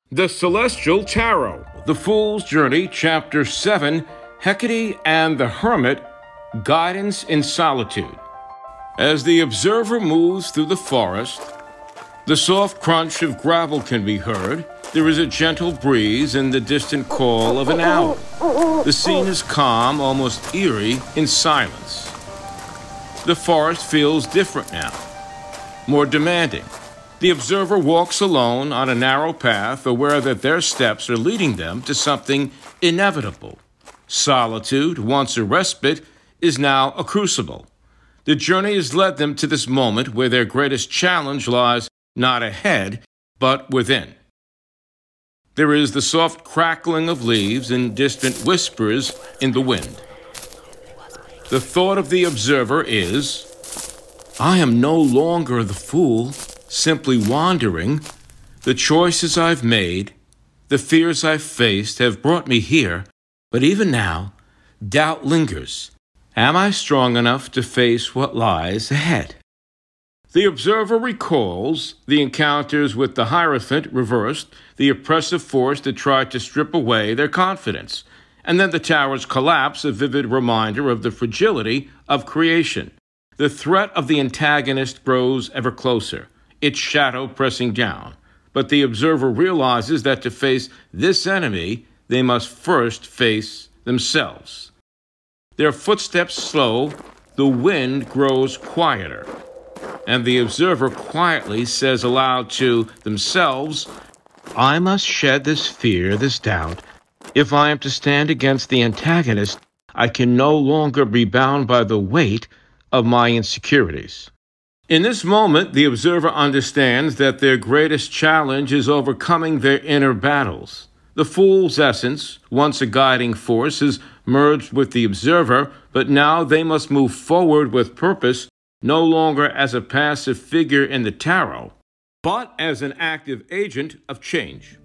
The Celestial Tarot, The Fool's Journey, Chapter 7, Hecate and the Hermit, Guidance in Solitude. As the observer moves through the forest, the soft crunch of gravel can be heard. There is a gentle breeze and the distant call of an owl. The scene is calm, almost eerie, in silence. The forest feels different now, more demanding. The observer walks alone on a narrow path, aware that their steps are leading them to something inevitable. Solitude, once a respite, is now a crucible. The journey has led them to this moment where their greatest challenge lies not ahead, but within. There is the soft crackling of leaves and distant whispers in the wind. The thought of the observer is, I am no longer the fool, simply wandering. The choices I've made, the fears I've faced have brought me here, but even now, doubt lingers. Am I strong enough to face what lies ahead? The observer recalls the encounters with the Hierophant reversed, the oppressive force that tried to strip away their confidence, and then the tower's collapse, a vivid reminder of the fragility of creation. The threat of the antagonist grows ever closer, its shadow pressing down. But the observer realizes that to face this enemy, they must first face themselves. Their footsteps slow, the wind grows quieter, and the observer quietly says aloud to themselves, I must shed this fear, this doubt. If I am to stand against the antagonist, I can no longer be bound by the weight of my insecurities. In this moment, the observer understands that their greatest challenge is overcoming their inner battles. The fool's essence, once a guiding force, has merged with the observer, but now they must move forward with purpose, no longer as a passive figure in the tarot, but as an active agent of change.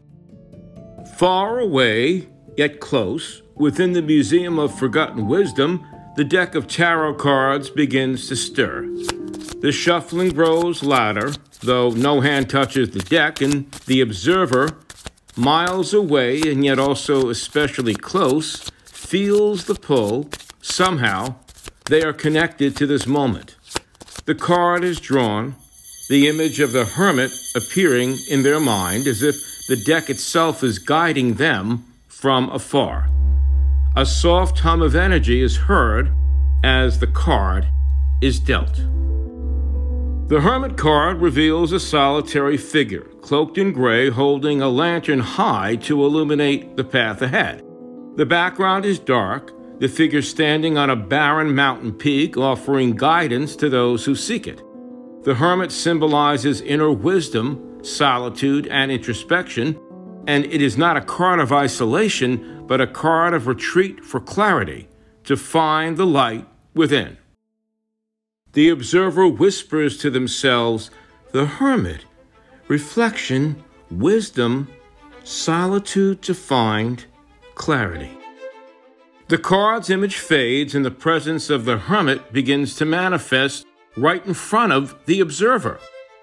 Far away, yet close, within the Museum of Forgotten Wisdom, the deck of tarot cards begins to stir. The shuffling grows louder, though no hand touches the deck, and the observer, miles away and yet also especially close, feels the pull. Somehow, they are connected to this moment. The card is drawn, the image of the hermit appearing in their mind as if the deck itself is guiding them from afar. A soft hum of energy is heard as the card is dealt. The hermit card reveals a solitary figure, cloaked in gray, holding a lantern high to illuminate the path ahead. The background is dark, the figure standing on a barren mountain peak, offering guidance to those who seek it. The hermit symbolizes inner wisdom, solitude, and introspection, and it is not a card of isolation, but a card of retreat for clarity, to find the light within. The observer whispers to themselves, the hermit, reflection, wisdom, solitude to find clarity. The card's image fades and the presence of the hermit begins to manifest right in front of the observer.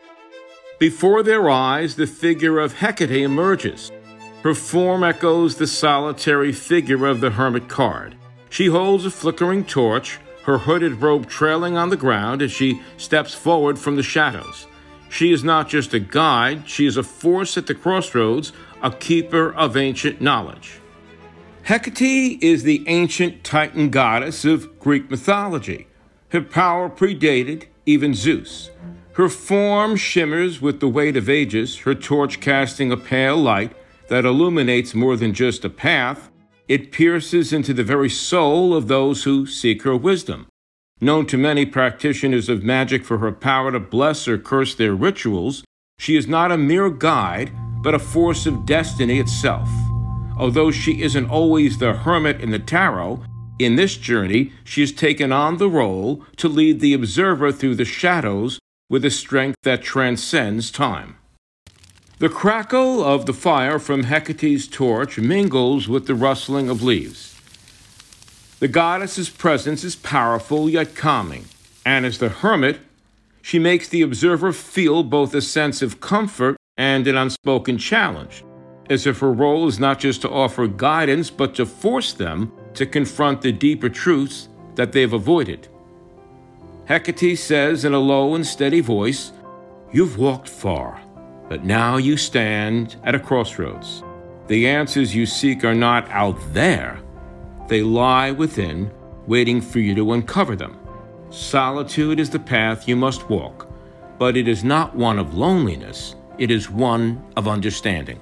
Before their eyes, the figure of Hecate emerges. Her form echoes the solitary figure of the hermit card. She holds a flickering torch, her hooded robe trailing on the ground as she steps forward from the shadows. She is not just a guide, she is a force at the crossroads, a keeper of ancient knowledge. Hecate is the ancient Titan goddess of Greek mythology. Her power predated even Zeus. Her form shimmers with the weight of ages, her torch casting a pale light that illuminates more than just a path. It pierces into the very soul of those who seek her wisdom. Known to many practitioners of magic for her power to bless or curse their rituals, she is not a mere guide, but a force of destiny itself. Although she isn't always the hermit in the tarot, in this journey she has taken on the role to lead the observer through the shadows with a strength that transcends time. The crackle of the fire from Hecate's torch mingles with the rustling of leaves. The goddess's presence is powerful yet calming, and as the hermit, she makes the observer feel both a sense of comfort and an unspoken challenge. as if her role is not just to offer guidance, but to force them to confront the deeper truths that they've avoided. Hecate says in a low and steady voice, "You've walked far, but now you stand at a crossroads. The answers you seek are not out there. They lie within, waiting for you to uncover them. Solitude is the path you must walk, but it is not one of loneliness. It is one of understanding."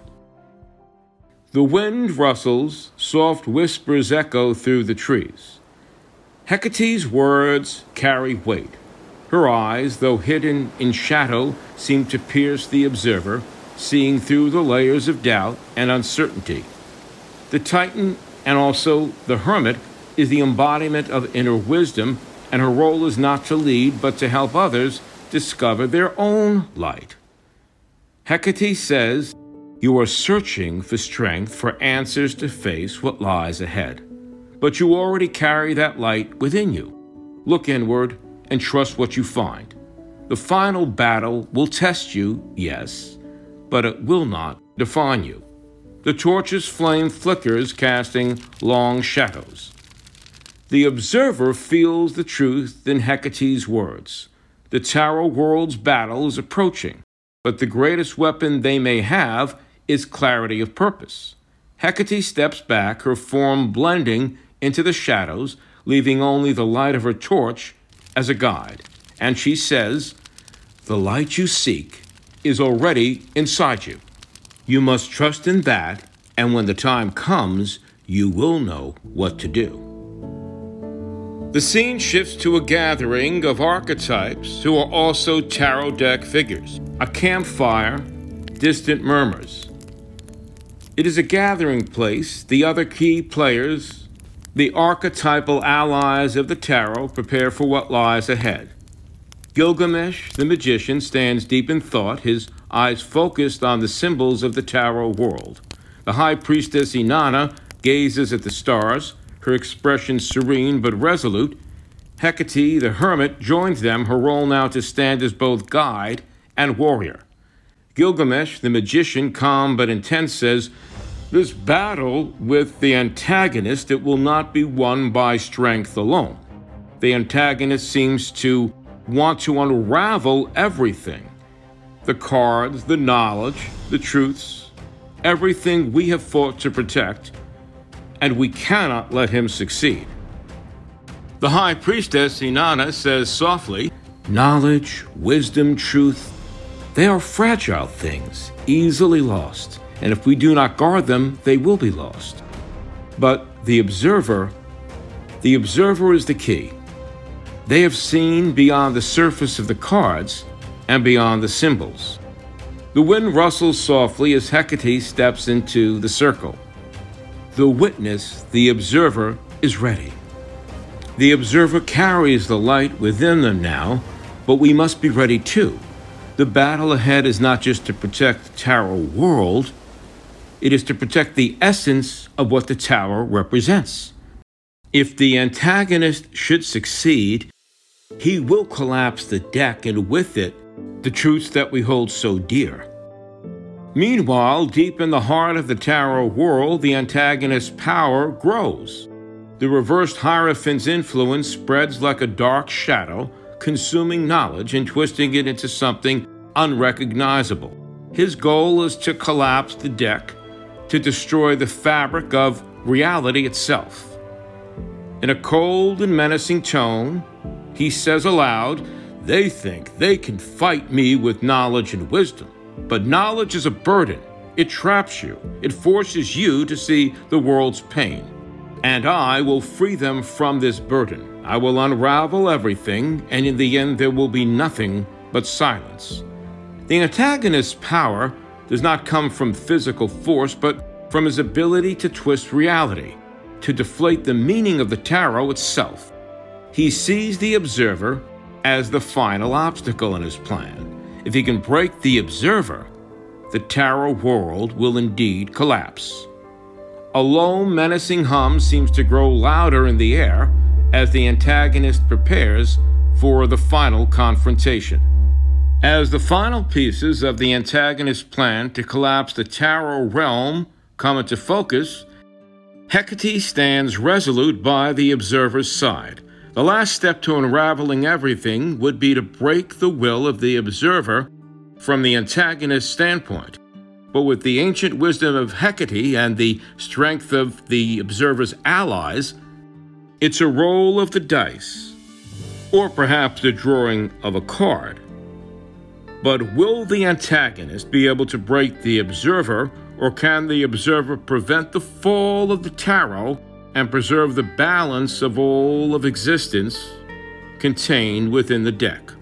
The wind rustles, soft whispers echo through the trees. Hecate's words carry weight. Her eyes, though hidden in shadow, seem to pierce the observer, seeing through the layers of doubt and uncertainty. The Titan, and also the hermit, is the embodiment of inner wisdom, and her role is not to lead, but to help others discover their own light. Hecate says, "You are searching for strength, for answers to face what lies ahead. But you already carry that light within you. Look inward and trust what you find. The final battle will test you, yes, but it will not define you." The torch's flame flickers, casting long shadows. The observer feels the truth in Hecate's words. The tarot world's battle is approaching, but the greatest weapon they may have is clarity of purpose. Hecate steps back, her form blending into the shadows, leaving only the light of her torch as a guide. And she says, "The light you seek is already inside you. You must trust in that, and when the time comes, you will know what to do." The scene shifts to a gathering of archetypes who are also tarot deck figures. A campfire, distant murmurs. It is a gathering place. The other key players, the archetypal allies of the tarot, prepare for what lies ahead. Gilgamesh, the magician, stands deep in thought, his eyes focused on the symbols of the tarot world. The high priestess Inanna gazes at the stars, her expression serene but resolute. Hecate, the hermit, joins them, her role now to stand as both guide and warrior. Gilgamesh, the magician, calm but intense, says, "This battle with the antagonist, it will not be won by strength alone. The antagonist seems to want to unravel everything. The cards, the knowledge, the truths, everything we have fought to protect, and we cannot let him succeed." The high priestess Inanna says softly, "Knowledge, wisdom, truth, they are fragile things, easily lost, and if we do not guard them, they will be lost. But the observer is the key. They have seen beyond the surface of the cards and beyond the symbols." The wind rustles softly as Hecate steps into the circle. The witness, the observer, is ready. The observer carries the light within them now, but we must be ready too. The battle ahead is not just to protect the tarot world, it is to protect the essence of what the tarot represents. If the antagonist should succeed, he will collapse the deck, and with it, the truths that we hold so dear. Meanwhile, deep in the heart of the tarot world, the antagonist's power grows. The reversed Hierophant's influence spreads like a dark shadow, consuming knowledge and twisting it into something unrecognizable. His goal is to collapse the deck, to destroy the fabric of reality itself. In a cold and menacing tone, he says aloud, "They think they can fight me with knowledge and wisdom. But knowledge is a burden. It traps you. It forces you to see the world's pain. And I will free them from this burden. I will unravel everything, and in the end there will be nothing but silence." The antagonist's power does not come from physical force, but from his ability to twist reality, to deflate the meaning of the tarot itself. He sees the observer as the final obstacle in his plan. If he can break the observer, the tarot world will indeed collapse. A low, menacing hum seems to grow louder in the air as the antagonist prepares for the final confrontation. As the final pieces of the antagonist's plan to collapse the Tarot realm come into focus, Hecate stands resolute by the observer's side. The last step to unraveling everything would be to break the will of the observer from the antagonist's standpoint. But with the ancient wisdom of Hecate and the strength of the observer's allies, it's a roll of the dice, or perhaps the drawing of a card. But will the antagonist be able to break the observer, or can the observer prevent the fall of the tarot and preserve the balance of all of existence contained within the deck?